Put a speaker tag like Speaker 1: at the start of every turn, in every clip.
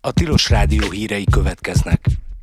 Speaker 1: A Tilos Rádió hírei következnek.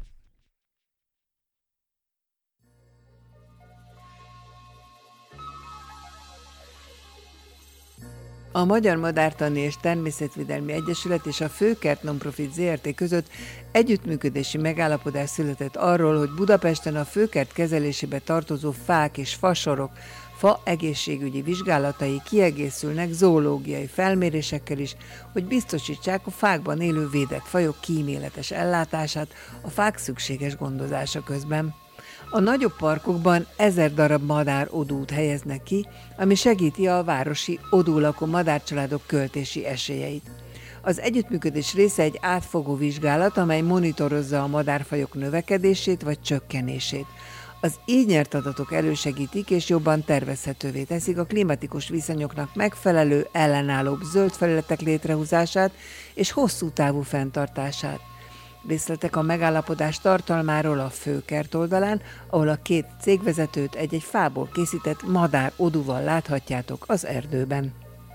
Speaker 2: A Magyar Madártani és Természetvédelmi Egyesület és a Főkert Nonprofit Zrt. Között együttműködési megállapodás született arról, hogy Budapesten a főkert kezelésébe tartozó fák és fasorok fa egészségügyi vizsgálatai kiegészülnek zoológiai felmérésekkel is, hogy biztosítsák a fákban élő védett fajok kíméletes ellátását a fák szükséges gondozása közben. A nagyobb parkokban 1000 darab madár-odút helyeznek ki, ami segíti a városi odúlakó madárcsaládok költési esélyeit. Az együttműködés része egy átfogó vizsgálat, amely monitorozza a madárfajok növekedését vagy csökkenését. Az így nyert adatok elősegítik és jobban tervezhetővé teszik a klimatikus viszonyoknak megfelelő, ellenállóbb zöld felületek létrehozását és hosszú távú fenntartását. Részletek a megállapodás tartalmáról a Főkert oldalán, ahol a két cégvezetőt egy-egy fából készített madár-odúval láthatjátok az erdőben.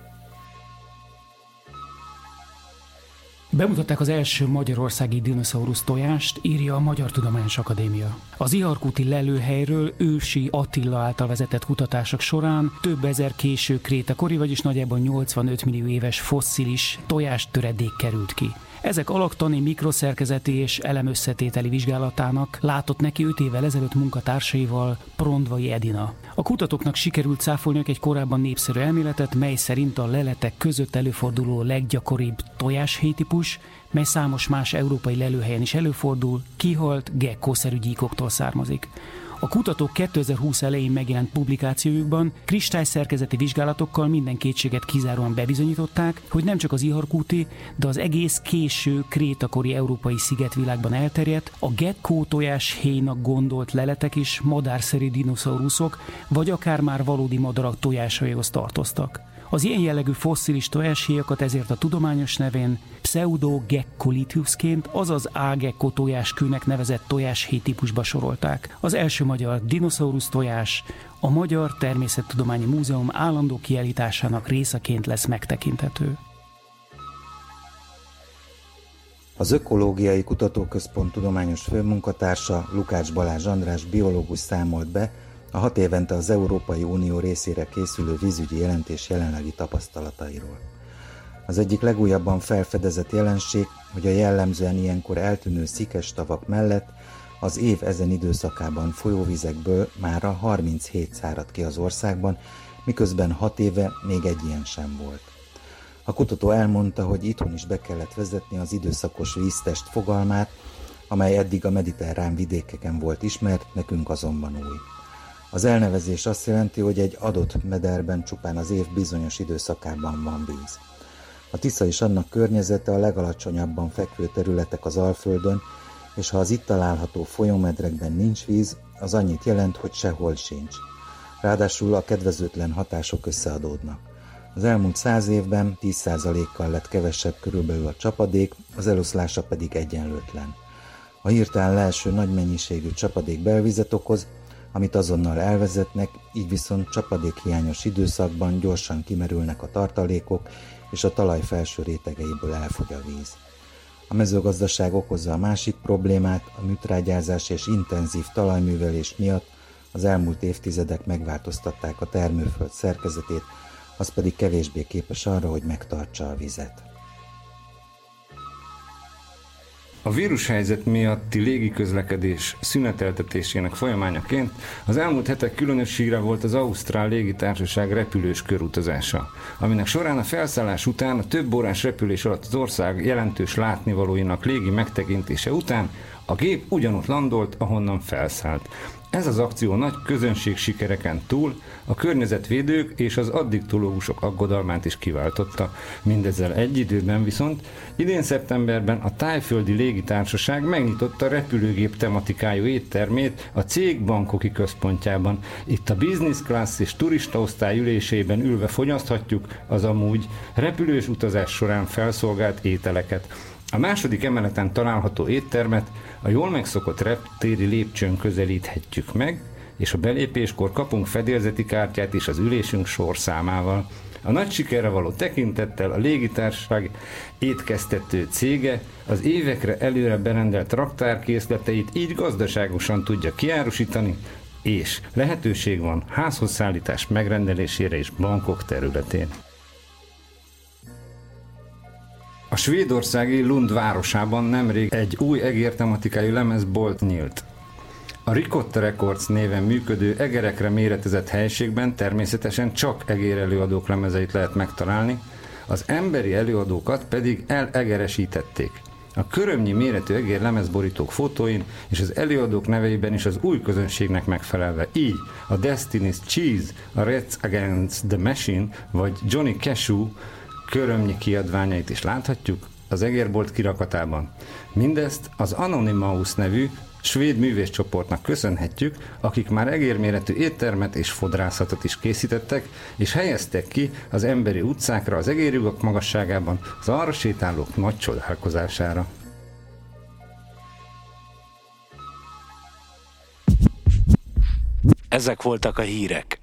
Speaker 3: Bemutatták az első magyarországi dinoszaurusz tojást, írja a Magyar Tudományos Akadémia. Az iharkúti lelőhelyről ősi Attila által vezetett kutatások során több ezer késő krétakori, vagyis nagyjából 85 millió éves fosszilis tojástöredék került ki. Ezek alaktani, mikroszerkezeti és elemösszetételi vizsgálatának látott neki 5 évvel ezelőtt munkatársaival Prondvai Edina. A kutatóknak sikerült cáfolniuk egy korábban népszerű elméletet, mely szerint a leletek között előforduló leggyakoribb tojáshéjtípus, mely számos más európai lelőhelyen is előfordul, kihalt gekkószerű gyíkoktól származik. A kutatók 2020 elején megjelent publikációjukban kristályszerkezeti vizsgálatokkal minden kétséget kizáróan bebizonyították, hogy nem csak az iharkúti, de az egész késő krétakori európai szigetvilágban elterjedt, a gekkó tojáshéjnak gondolt leletek is madárszerű dinoszauruszok, vagy akár már valódi madarak tojásaihoz tartoztak. Az ilyen jellegű fosszilis tojáshéjakat ezért a tudományos nevén Pseudogekkolithiusként, azaz A-gekko tojáskőnek nevezett tojáshéj típusba sorolták. Az első magyar dinoszaurusz tojás a Magyar Természettudományi Múzeum állandó kiállításának részeként lesz megtekinthető.
Speaker 4: Az Ökológiai Kutatóközpont tudományos főmunkatársa Lukács Balázs András biológus számolt be a 6 évente az Európai Unió részére készülő vízügyi jelentés jelenlegi tapasztalatairól. Az egyik legújabban felfedezett jelenség, hogy a jellemzően ilyenkor eltűnő szikes tavak mellett az év ezen időszakában folyóvizekből mára 37 szárad ki az országban, miközben 6 éve még egy ilyen sem volt. A kutató elmondta, hogy itthon is be kellett vezetni az időszakos víztest fogalmát, amely eddig a mediterrán vidékeken volt ismert, nekünk azonban új. Az elnevezés azt jelenti, hogy egy adott mederben csupán az év bizonyos időszakában van víz. A Tisza és annak környezete a legalacsonyabban fekvő területek az Alföldön, és ha az itt található folyómedrekben nincs víz, az annyit jelent, hogy sehol sincs. Ráadásul a kedvezőtlen hatások összeadódnak. Az elmúlt 100 évben 10%-kal lett kevesebb körülbelül a csapadék, az eloszlása pedig egyenlőtlen. A hirtelen leeső nagy mennyiségű csapadék belvizet okoz, amit azonnal elvezetnek, így viszont csapadékhiányos időszakban gyorsan kimerülnek a tartalékok, és a talaj felső rétegeiből elfogy a víz. A mezőgazdaság okozza a másik problémát, a műtrágyázás és intenzív talajművelés miatt az elmúlt évtizedek megváltoztatták a termőföld szerkezetét, az pedig kevésbé képes arra, hogy megtartsa a vizet.
Speaker 5: A vírushelyzet miatti légiközlekedés szüneteltetésének folyamányaként az elmúlt hetek különösségre volt az Ausztrál Légitársaság repülős körutazása, aminek során a felszállás után a több órás repülés alatt az ország jelentős látnivalóinak légi megtekintése után a gép ugyanott landolt, ahonnan felszállt. Ez az akció nagy közönség sikereken túl a környezetvédők és az addiktológusok aggodalmát is kiváltotta. Mindezzel egy időben viszont idén szeptemberben a Thaiföldi Légitársaság megnyitotta repülőgép tematikájú éttermét a cég Bangkoki központjában. Itt a business class és turistaosztály ülésében ülve fogyaszthatjuk az amúgy repülős utazás során felszolgált ételeket. A második emeleten található éttermet a jól megszokott reptéri lépcsőn közelíthetjük meg, és a belépéskor kapunk fedélzeti kártyát is az ülésünk sorszámával. A nagy sikerre való tekintettel a légitársaság étkeztető cége az évekre előre berendelt raktárkészleteit így gazdaságosan tudja kiárusítani, és lehetőség van házhoz szállítás megrendelésére is bankok területén. A svédországi Lund városában nemrég egy új egértematikájú lemezbolt nyílt. A Ricotta Records néven működő egerekre méretezett helységben természetesen csak egérelőadók lemezeit lehet megtalálni, az emberi előadókat pedig elegeresítették. A körömnyi méretű egér lemezborítók fotóin és az előadók neveiben is az új közönségnek megfelelve, így a Destiny's Cheese, a Rage Against the Machine vagy Johnny Cashew körömnyi kiadványait is láthatjuk az egérbolt kirakatában. Mindezt az Anonymous nevű svéd művészcsoportnak köszönhetjük, akik már egérméretű éttermet és fodrászatot is készítettek, és helyeztek ki az emberi utcákra az egérjugok magasságában az arra sétálók nagy csodálkozására.
Speaker 1: Ezek voltak a hírek.